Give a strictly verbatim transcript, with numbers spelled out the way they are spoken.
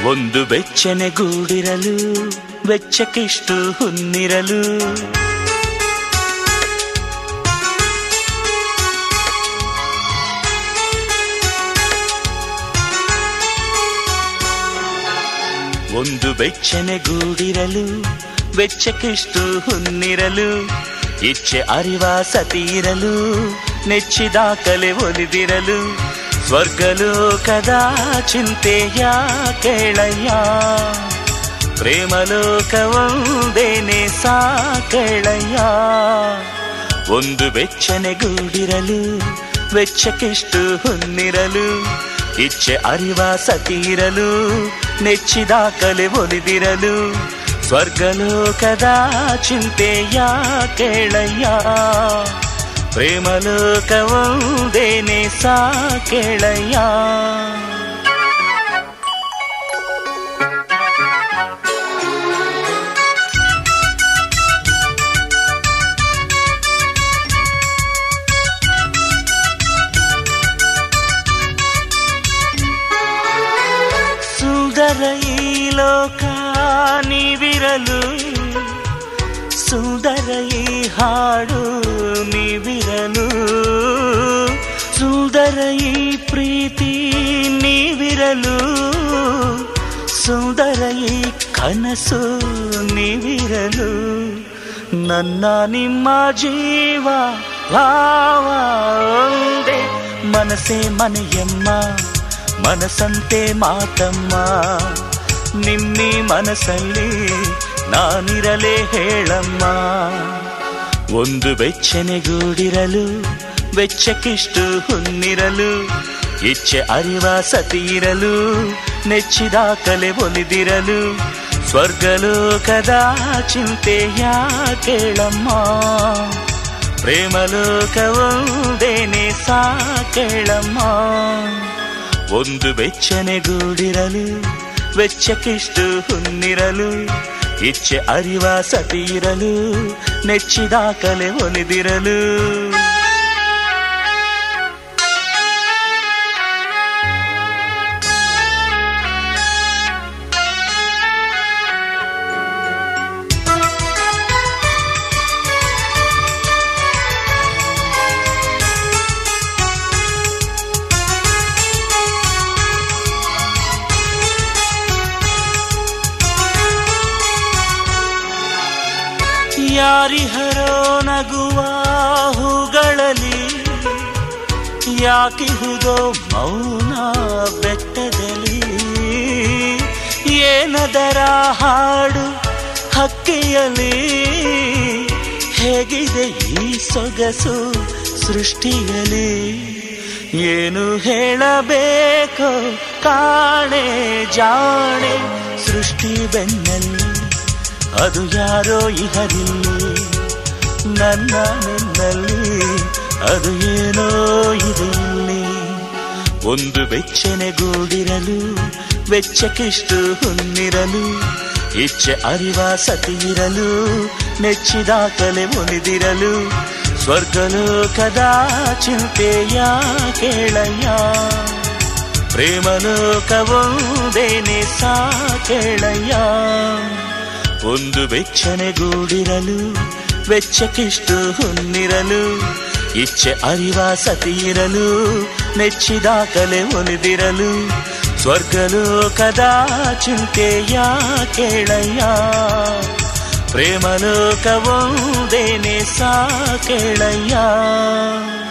ಒಂದು ಬೆಚ್ಚನೆ ಗೂಡಿರಲು ವೆಚ್ಚಕ್ಕಿಷ್ಟು ಹುನ್ನಿರಲು. ಒಂದು ಬೆಚ್ಚನೆ ಗೂಡಿರಲು ವೆಚ್ಚಕ್ಕಿಷ್ಟು ಹುನ್ನಿರಲು. ಇಚ್ಛೆ ಅರಿವ ಸತಿರಲು ನೆಚ್ಚಿದ ಕಲೆ ಒಲಿದಿರಲು. ಸ್ವರ್ಗಲೋಕದ ಚಿಂತೆಯ ಕೇಳಯ್ಯ, ಪ್ರೇಮಲೋಕವೊಂದೇನೆ ಸಾಕೇಳಯ್ಯ. ಒಂದು ಬೆಚ್ಚನೆ ಗೂಡಿರಲು ವೆಚ್ಚಕ್ಕಿಷ್ಟು ಹುನ್ನಿರಲು. ಇಚ್ಛೆ ಅರಿವ ಸತಿರಲು ನೆಚ್ಚಿದ ಕಲೆ ಒಲಿದಿರಲು. ಸ್ವರ್ಗಲೋಕದ ಚಿಂತೆಯ ಕೇಳಯ್ಯ, ಪ್ರೇಮಲೋಕವೊಂದೇನೆ ಸಾಕೇಳಯ್ಯ. ಸುಂದರ ಈ ಲೋಕ ನೀವಿರಲು, ಸುಂದರ ಈ ಹಾಡು ನೀವಿರಲು. ಸುಂದರ ಈ ಪ್ರೀತಿ ನೀವಿರಲು, ಸುಂದರ ಈ ಕನಸು ನೀವಿರಲು. ನನ್ನ ನಿಮ್ಮ ಜೀವ ಭಾವ ಒಂದೇ, ಮನಸ್ಸೇ ಮನೆಯಮ್ಮ ಮನಸ್ಸಂತೆ ಮಾತಮ್ಮ. ನಿಮ್ಮಿ ಮನಸ್ಸಲ್ಲಿ ನಾನಿರಲೇ ಹೇಳಮ್ಮ. ಒಂದು ಬೆಚ್ಚನೆ ಗೂಡಿರಲು ವೆಚ್ಚಕ್ಕಿಷ್ಟು ಹುನ್ನಿರಲು. ಇಚ್ಛೆ ಅರಿವ ಸತಿರಲು ನೆಚ್ಚಿದ ಕಲೆ ಒಲಿದಿರಲು. ಸ್ವರ್ಗಲೋಕದ ಚಿಂತೆಯ ಕೇಳಮ್ಮ, ಪ್ರೇಮಲೋಕವೊಂದೇನೆ ಸಾಕೇಳಮ್ಮ. ಒಂದು ಬೆಚ್ಚನೆ ಗೂಡಿರಲು ವೆಚ್ಚಕ್ಕಿಷ್ಟು ಹುನ್ನಿರಲು. ಇಚ್ಛೆ ಅರಿವ ಸತಿರಲು ನೆಚ್ಚಿದ ಕಲೆ ಒಲಿದಿರಲು. ಯಾರಿಹರೋ ನಗುವ ಹೂಗಳಲ್ಲಿ, ಯಾಕಿಹುದೋ ಮೌನ ಬೆಟ್ಟದಲ್ಲಿ. ಏನದರ ಹಾಡು ಹಕ್ಕಿಯಲ್ಲಿ, ಹೇಗಿದೆ ಈ ಸೊಗಸು ಸೃಷ್ಟಿಯಲ್ಲಿ. ಏನು ಹೇಳಬೇಕೋ ಕಾಣೆ ಜಾಣೆ ಸೃಷ್ಟಿ ಬೆನ್ನಲ್ಲಿ. ಅದು ಯಾರೋ ಇಹರಿಲ್ಲಿ ನನ್ನ ನಿನ್ನಲ್ಲಿ, ಅದು ಏನೋ ಇಲ್ಲಿ. ಒಂದು ಬೆಚ್ಚನೆ ಗೂಡಿರಲು ವೆಚ್ಚಕ್ಕಿಷ್ಟು ಹುನ್ನಿರಲು. ಇಚ್ಛೆ ಅರಿವ ಸತಿರಲು ನೆಚ್ಚಿದ ಕಲೆ ಒಲಿದಿರಲು. ಸ್ವರ್ಗಲೋಕದ ಚಿಂತೆಯ ಕೇಳಯ್ಯ, ಪ್ರೇಮಲೋಕವೊಂದೇನೆ ಸಾಕೇಳಯ್ಯ. ಒಂದು ಬೆಚ್ಚನೆ ಗೂಡಿರಲು ವೆಚ್ಚಕ್ಕಿಷ್ಟು ಹುನ್ನಿರಲು. ಇಚ್ಛೆ ಅರಿವ ಸತಿರಲು ನೆಚ್ಚಿದ ಕಲೆ ಒಲಿದಿರಲು. ಸ್ವರ್ಗಲೋಕದ ಚಿಂತೆಯ ಕೇಳಯ್ಯ, ಪ್ರೇಮಲೋಕವೊಂದೇನೆ ಸಾಕೇಳಯ್ಯ.